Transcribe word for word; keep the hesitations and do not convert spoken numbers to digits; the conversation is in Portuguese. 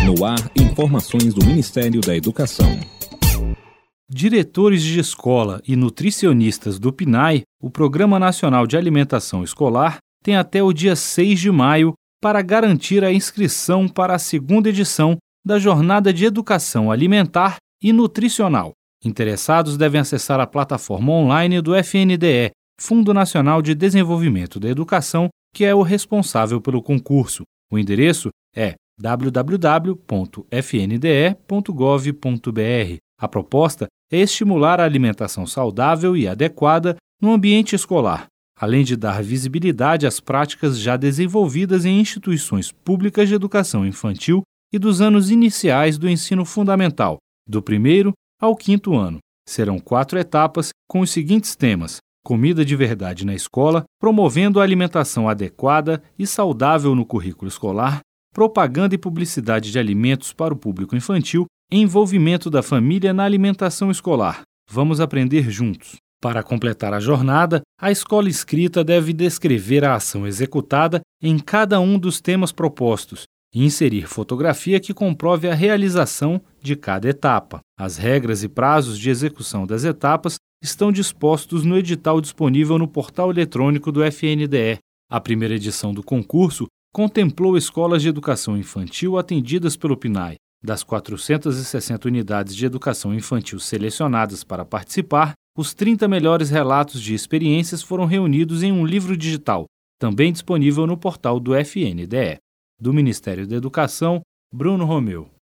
No ar, informações do Ministério da Educação. Diretores de escola e nutricionistas do PNAE, o Programa Nacional de Alimentação Escolar, tem até o dia seis de maio para garantir a inscrição para a segunda edição da Jornada de Educação Alimentar e Nutricional. Interessados devem acessar a plataforma online do F N D E, Fundo Nacional de Desenvolvimento da Educação, que é o responsável pelo concurso. O endereço é w w w ponto f n d e ponto gov ponto b r. A proposta é estimular a alimentação saudável e adequada no ambiente escolar, além de dar visibilidade às práticas já desenvolvidas em instituições públicas de educação infantil e dos anos iniciais do ensino fundamental, do primeiro ao quinto ano. Serão quatro etapas com os seguintes temas: comida de verdade na escola, promovendo a alimentação adequada e saudável no currículo escolar, propaganda e publicidade de alimentos para o público infantil, envolvimento da família na alimentação escolar. Vamos aprender juntos. Para completar a jornada, a escola inscrita deve descrever a ação executada em cada um dos temas propostos e inserir fotografia que comprove a realização de cada etapa. As regras e prazos de execução das etapas estão dispostos no edital disponível no portal eletrônico do F N D E. A primeira edição do concurso contemplou escolas de educação infantil atendidas pelo PNAE. Das quatrocentas e sessenta unidades de educação infantil selecionadas para participar, os trinta melhores relatos de experiências foram reunidos em um livro digital, também disponível no portal do F N D E. Do Ministério da Educação, Bruno Romeu.